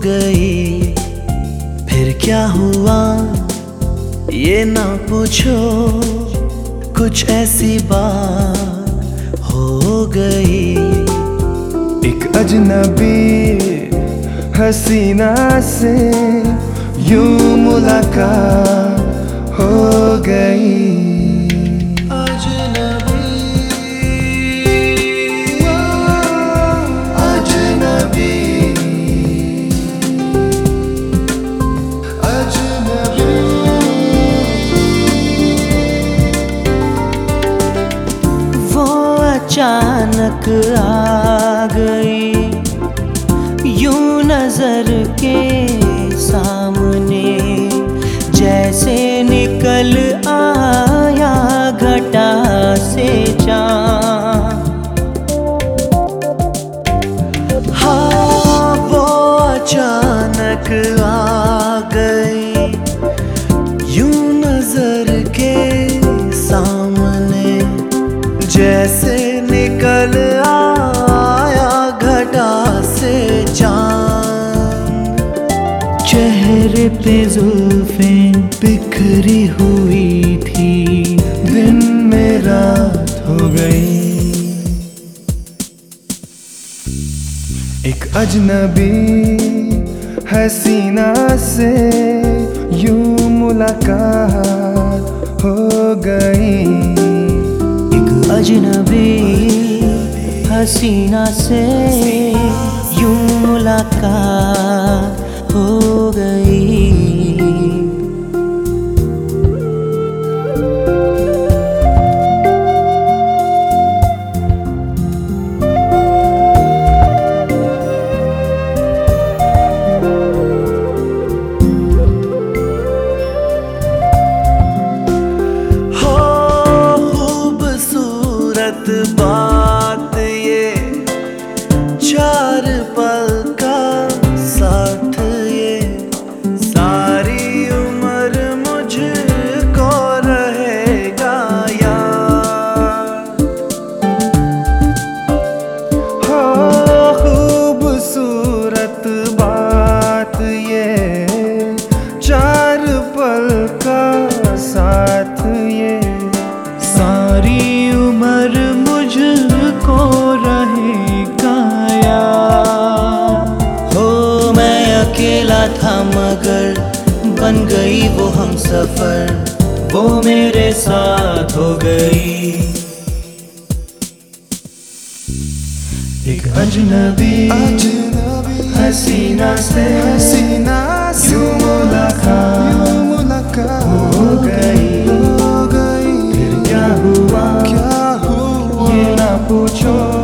गई। फिर क्या हुआ ये ना पूछो, कुछ ऐसी बात हो गई। एक अजनबी हसीना से यूं मुलाकात हो गई। अचानक आ गई यूं नजर के सामने, जैसे निकल आया घटा से चाँद। हाँ वो अचानक आ गई यूं नजर के सामने, जैसे निकल आया घटा से चाँद। चेहरे पे जुल्फें बिखरी हुई थी, दिन में रात हो गई। एक अजनबी हसीना से यूं मुलाकात हो गई। अजनबी हसीना से यूं मुलाकात हो गई। बात ये चार पल का साथ, ये सारी उम्र मुझको रहेगा याद। हो खूबसूरत बात ये चार पल का साथ, ये सारी उम्र मुझको रहेगा याद। हो मैं अकेला था मगर बन गई वो हमसफर, वो मेरे साथ हो गई। एक अजनबी हसीना से यूं मुलाकात हो गई। फिर क्या हुआ ये ना पूछो,